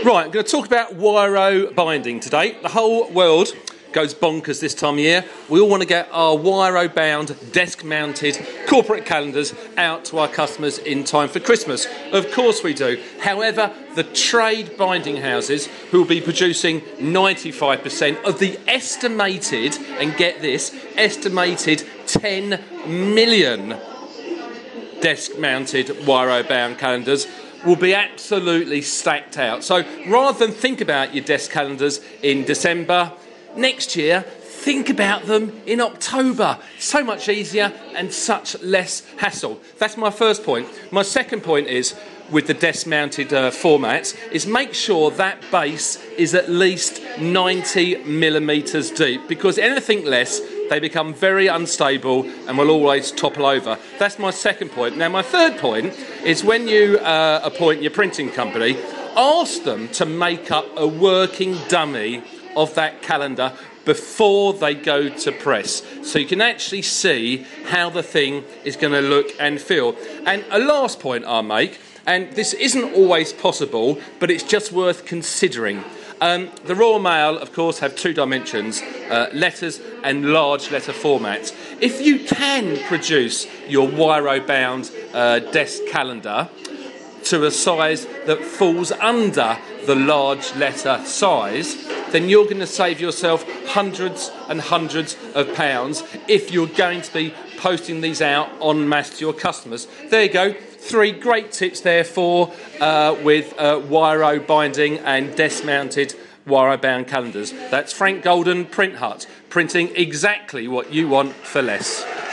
Right, I'm going to talk about Wiro binding today. The whole world goes bonkers this time of year. We all want to get our Wiro-bound, desk-mounted corporate calendars out to our customers in time for Christmas. Of course we do. However, the trade binding houses, who will be producing 95% of the estimated, and get this, estimated 10 million desk-mounted Wiro-bound calendars, will be absolutely stacked out. So rather than think about your desk calendars in December, next year, think about them in October. So much easier and such less hassle. That's my first point. My second point is, with the desk-mounted formats, is make sure that base is at least 90 millimetres deep, because anything less, they become very unstable and will always topple over. That's my second point. Now, my third point is when you appoint your printing company, ask them to make up a working dummy of that calendar before they go to press, so you can actually see how the thing is going to look and feel. And a last point I'll make, and this isn't always possible, but it's just worth considering. The Royal Mail, of course, have two dimensions, letters and large letter formats. If you can produce your Wiro-bound desk calendar to a size that falls under the large letter size, then you're going to save yourself hundreds and hundreds of pounds if you're going to be posting these out en masse to your customers. There you go. 3 great tips there for with Wiro binding and desk-mounted Wiro-bound calendars. That's Frank Golden Print Hut, printing exactly what you want for less.